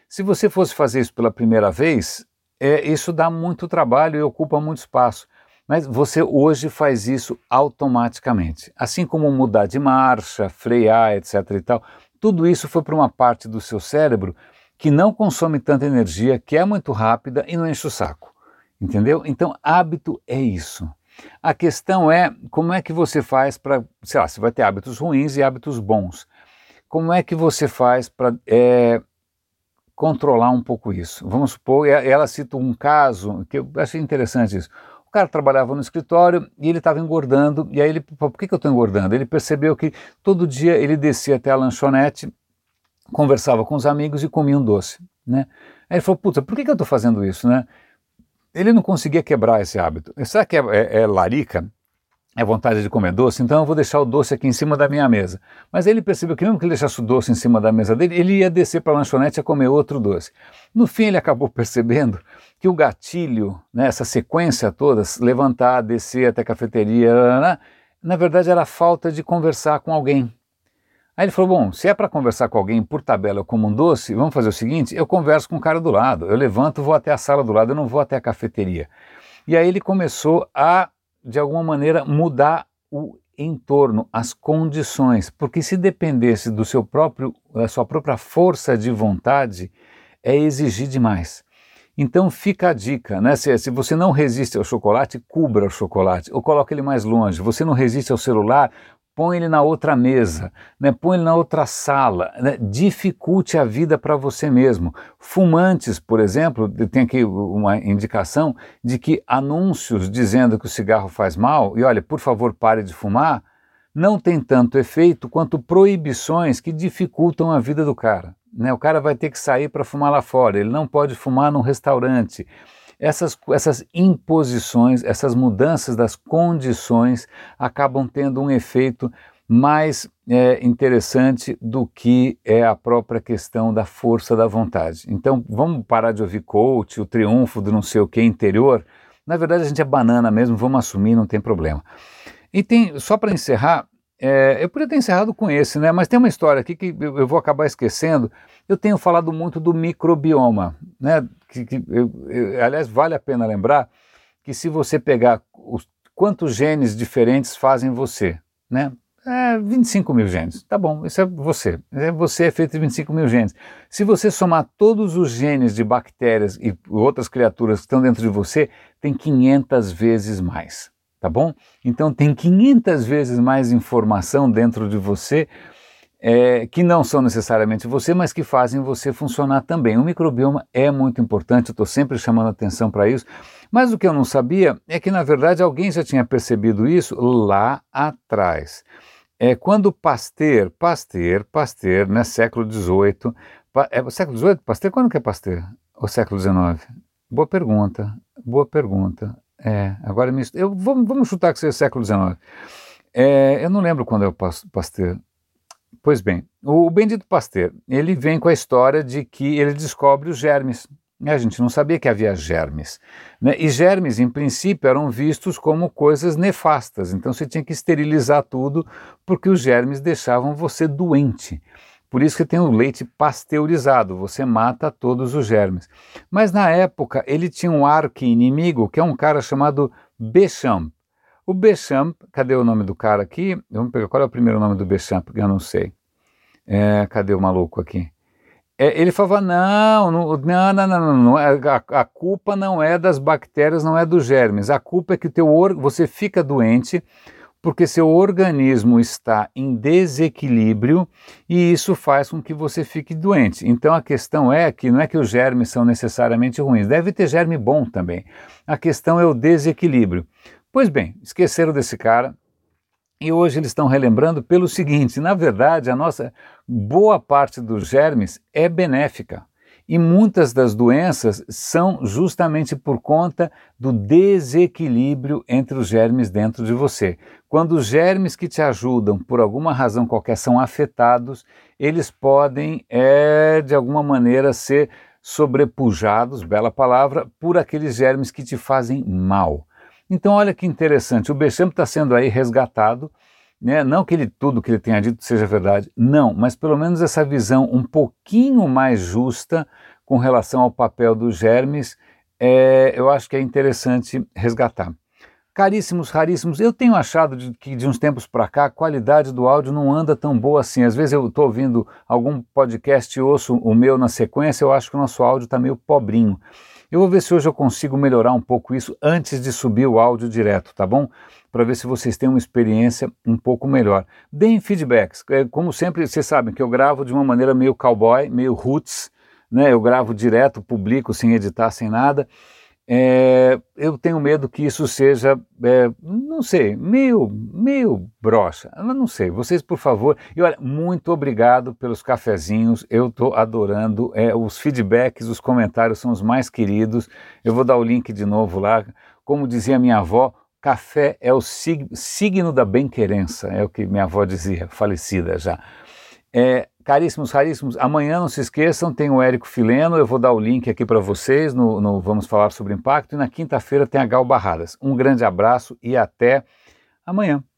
Se você fosse fazer isso pela primeira vez, é, isso dá muito trabalho e ocupa muito espaço. Mas você hoje faz isso automaticamente. Assim como mudar de marcha, frear, etc e tal, tudo isso foi para uma parte do seu cérebro que não consome tanta energia, que é muito rápida e não enche o saco. Entendeu? Então, hábito é isso. A questão é como é que você faz para, sei lá, você vai ter hábitos ruins e hábitos bons. Como é que você faz para é, controlar um pouco isso? Vamos supor, ela cita um caso que eu achei interessante isso. O cara trabalhava no escritório e ele estava engordando, e aí ele, por que, que eu estou engordando? Ele percebeu que todo dia ele descia até a lanchonete, conversava com os amigos e comia um doce, né? Aí ele falou, puta, por que, que eu estou fazendo isso, né? Ele não conseguia quebrar esse hábito. Será que é, é, é larica? É vontade de comer doce? Então eu vou deixar o doce aqui em cima da minha mesa. Mas ele percebeu que mesmo que ele deixasse o doce em cima da mesa dele, ele ia descer para a lanchonete a comer outro doce. No fim ele acabou percebendo que o gatilho, né, essa sequência toda, levantar, descer até a cafeteria, na verdade era a falta de conversar com alguém. Aí ele falou, bom, se é para conversar com alguém por tabela como um doce, vamos fazer o seguinte, eu converso com o cara do lado, eu levanto, vou até a sala do lado, eu não vou até a cafeteria. E aí ele começou a, de alguma maneira, mudar o entorno, as condições, porque se dependesse do seu próprio, da sua própria força de vontade, é exigir demais. Então fica a dica, né? Se, se você não resiste ao chocolate, cubra o chocolate, ou coloque ele mais longe. Você não resiste ao celular, põe ele na outra mesa, né? Põe ele na outra sala, né? Dificulte a vida para você mesmo. Fumantes, por exemplo, tem aqui uma indicação de que anúncios dizendo que o cigarro faz mal, e olha, por favor pare de fumar, não tem tanto efeito quanto proibições que dificultam a vida do cara, né? O cara vai ter que sair para fumar lá fora, ele não pode fumar num restaurante. Essas, essas imposições, essas mudanças das condições acabam tendo um efeito mais é, interessante do que é a própria questão da força da vontade. Então vamos parar de ouvir coach, o triunfo do não sei o que interior. Na verdade a gente é banana mesmo, vamos assumir, não tem problema. E tem, só para encerrar, é, eu poderia ter encerrado com esse, né? Mas tem uma história aqui que eu, eu vou acabar esquecendo. Eu tenho falado muito do microbioma, né? Que, que eu, eu, aliás, vale a pena lembrar que se você pegar os, quantos genes diferentes fazem você, né? É vinte e cinco mil genes, tá bom, isso é você, é você é feito de vinte e cinco mil genes. Se você somar todos os genes de bactérias e outras criaturas que estão dentro de você, tem quinhentas vezes mais, tá bom? Então tem quinhentas vezes mais informação dentro de você, É, que não são necessariamente você, mas que fazem você funcionar também. O microbioma é muito importante, eu estou sempre chamando atenção para isso, mas o que eu não sabia é que, na verdade, alguém já tinha percebido isso lá atrás. É, quando Pasteur, Pasteur, Pasteur, né, século dezoito, pa, é século dezoito, Pasteur, quando que é Pasteur? Ou século dezenove? Boa pergunta, boa pergunta. É, agora me, eu, vamos, vamos chutar que seja século dezenove. É, eu não lembro quando é o Pasteur. Pois bem, o Bendito Pasteur, ele vem com a história de que ele descobre os germes. A gente não sabia que havia germes, né? E germes, em princípio, eram vistos como coisas nefastas, então você tinha que esterilizar tudo, porque os germes deixavam você doente. Por isso que tem o leite pasteurizado, você mata todos os germes. Mas na época, ele tinha um arqui-inimigo, que é um cara chamado Béchamp. O Béchamp, cadê o nome do cara aqui? Vamos pegar, qual é o primeiro nome do Béchamp? Eu não sei. É, cadê o maluco aqui? É, ele falava, não, não, não, não, não, não a, a culpa não é das bactérias, não é dos germes. A culpa é que teu or, você fica doente porque seu organismo está em desequilíbrio e isso faz com que você fique doente. Então a questão é que não é que os germes são necessariamente ruins, deve ter germe bom também. A questão é o desequilíbrio. Pois bem, esqueceram desse cara e hoje eles estão relembrando pelo seguinte, na verdade a nossa boa parte dos germes é benéfica e muitas das doenças são justamente por conta do desequilíbrio entre os germes dentro de você. Quando os germes que te ajudam por alguma razão qualquer são afetados, eles podem é, de alguma maneira ser sobrepujados, bela palavra, por aqueles germes que te fazem mal. Então olha que interessante, o Béchamp está sendo aí resgatado, né? Não que ele, tudo que ele tenha dito seja verdade, não, mas pelo menos essa visão um pouquinho mais justa com relação ao papel dos germes, é, eu acho que é interessante resgatar. Caríssimos, raríssimos, eu tenho achado de, que de uns tempos para cá a qualidade do áudio não anda tão boa assim. Às vezes eu estou ouvindo algum podcast e ouço o meu na sequência, eu acho que o nosso áudio está meio pobrinho. Eu vou ver se hoje eu consigo melhorar um pouco isso antes de subir o áudio direto, tá bom? Para ver se vocês têm uma experiência um pouco melhor. Deem feedbacks. Como sempre, vocês sabem que eu gravo de uma maneira meio cowboy, meio roots, né? Eu gravo direto, publico sem editar, sem nada. É, eu tenho medo que isso seja, é, não sei, meio, meio broxa, não sei, vocês por favor, e olha, muito obrigado pelos cafezinhos, eu estou adorando, é, os feedbacks, os comentários são os mais queridos, eu vou dar o link de novo lá, como dizia minha avó, café é o sig- signo da bem-querença, é o que minha avó dizia, falecida já. É, caríssimos, raríssimos, amanhã não se esqueçam, tem o Érico Fileno, eu vou dar o link aqui para vocês no, no Vamos Falar sobre Impacto, e na quinta-feira tem a Gal Barradas. Um grande abraço e até amanhã.